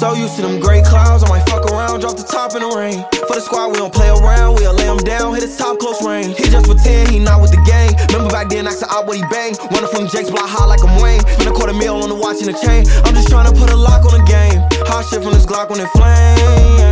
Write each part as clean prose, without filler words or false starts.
So used to them gray clouds, I might fuck around, drop the top in the rain. For the squad, we don't play around, we'll lay him down, hit his top close range. He just pretend, he not with the gang. Remember back then, asked out what he bang. Running from Jake's block high like I'm Wayne. Spend $250,000 on the watch and the chain. I'm just trying to put a lock on the game. Hot shit from this Glock when it flame.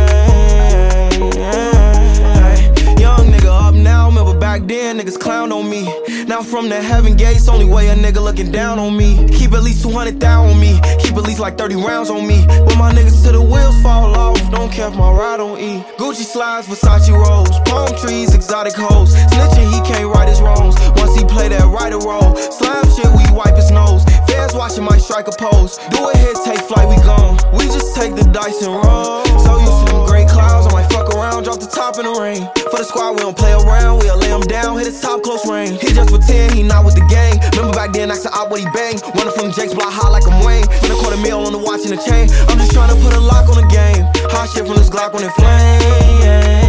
Young nigga up now, remember back then, niggas clown on me. Now from the heaven gates, only way a nigga looking down on me. Keep at least 200,000 on me, keep at least like 30 rounds on me. When my niggas till the wheels fall off, don't care if my ride don't eat. Gucci slides, Versace rolls, palm trees, exotic hoes. Snitching, he can't right his wrongs. Once he play that writer role, slime shit, we wipe his nose. Fans watching my strike a pose. Do a hit, take flight, we gone. We just take the dice and roll. So used to them gray clouds, I might fuck around, drop the top in the rain. For the squad, we don't play around, we'll lay him down, hit his top close range. He just pretend, he not with the gang. Remember back then, asked out what he bang. Running from Jake's block high like I'm Wayne. Spend $250,000 on the watch and the chain. I'm just trying to put a lock on the game. Hot shit from this Glock when it flame.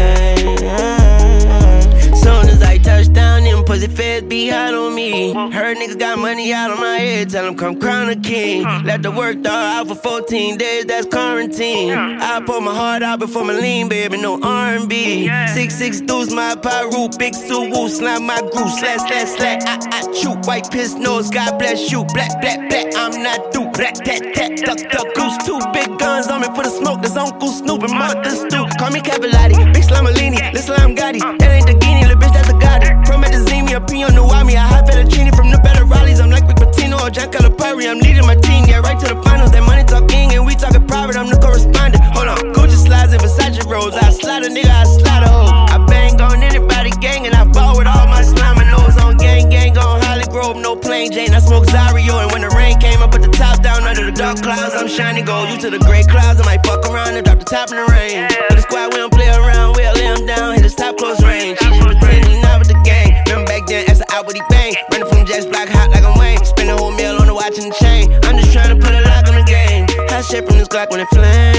Soon as I touch down, them pussy feds be hot on me. Heard niggas got money out on my head, tell them come crown a king. Let the work dog out for 14 days, that's quarantine. I pour my heart out before my lean, baby, no R&B. 6'6" deuce, my pyro, big suit, woo, slam my groove, slash, slash, slash. I shoot, white piss nose, God bless you. Black, black, black, I'm not through. Black, tat, tat, duck, duck, goose. 2 big guns on me for the smoke, that's Uncle Snoop and Mother Stoop. Call me Cavallati, big Slamalini, little Slam Gotti. That ain't the Guinea, little bitch, that's the Gotti. From Medizini, a P on the Wami, I hot fettuccine from the better rallies. I'm like Rick Pitino or Jack Calipari, I'm leading my team, yeah, right to the finals. That money talking and we talking private, I'm the correspondent. Hold on, Gucci slides and Versace rolls. I slide a nigga, I slide a hoe. I bang on anybody gang and I ball with all my slime and nose on gang, gang on Holly Grove, no plain Jane. I smoke Zario and when the rain came, I put the top down under the dark clouds. I'm shining gold, you to the gray clouds. I might fuck around and drop the top in the rain. For the squad, we don't play around, we'll lay him down, hit his top close range. She just pretend he not with the gang. Remember back then, asked out what he bang. Running from Jake's block hot like I'm Wayne. Spend $250,000 on the watch and the chain. I'm just trying to put a lock on the game. Hot shit from this Glock when it flame.